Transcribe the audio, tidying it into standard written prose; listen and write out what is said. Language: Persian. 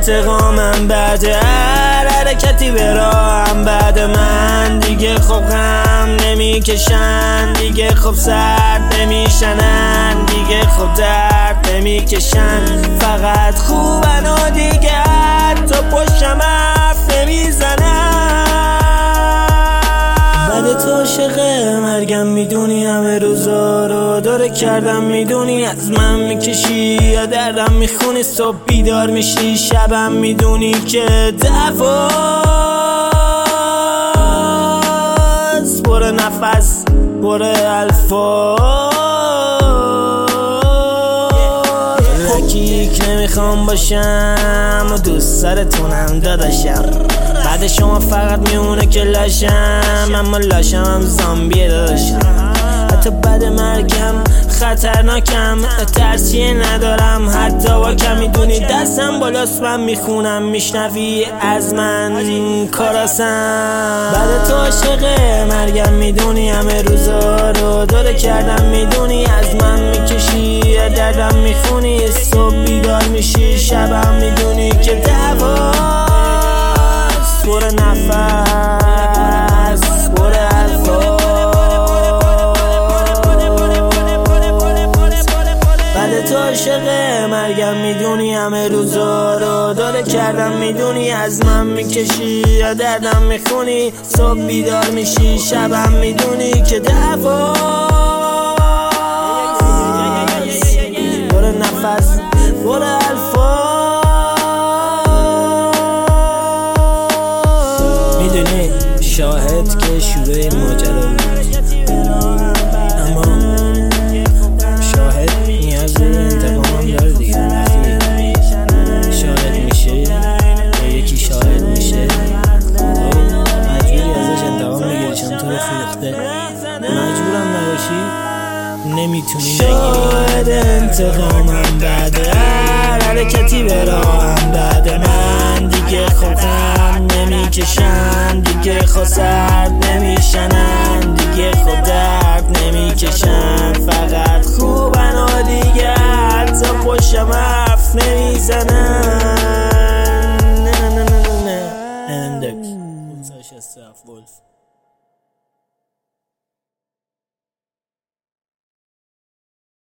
انتقامم بعد هر حرکتی به راهم بعد من دیگه خب غم نمیکشن دیگه خب سرد نمیشنن دیگه خب درد نمیکشن فقط خوبن و دیگه حتی پشتم حرف نمیزنن بعد تو عاشق مرگم میدونی همه روزا رو داره کردم میدونی از من میکشی یا دردم میخونی صبح بیدار میشی شبم میدونی که دعواست پر نفس پر الفاظ رکیک نمیخوام باشم و دوست سرتونم داداشم بعد شما فقط میونه که لاشم اما لاشم هم زامبیه داداشم حتی بعد مرگم خطرناکم ترسیه ندارم حتی با کم میدونی دستم بالاست من میخونم میشنوی از من کاراسم بعد تو عاشق مرگم میدونی همه روزا رو داره کردم میدونی از من میکشی دردم میخونی صبح بیدار میشی شبم میدونی که دعواست پر نفس پر الفاظ بعد تو عاشق مرگم میدونی همه روزا رو داره کردم میدونی از من میکشی یا دردم میخونی صبح بیدار میشی شبم میدونی که دعواست پر نفس پر الفاظ میدونی شاهد که شروع این ماجرا بود اما شاهد نیاز به انتقام داره دیگه شاهد میشه یا یکی شاهد میشه مجبوری ازش انتقام بگیری چون تو رو فروخته مجبورم نباشی نمیتونی شاهد انتقامم بعد هر حرکتی به راهم بعد من دیگه خوبم نمیکشن دیگه خود سرد نمیشنن دیگه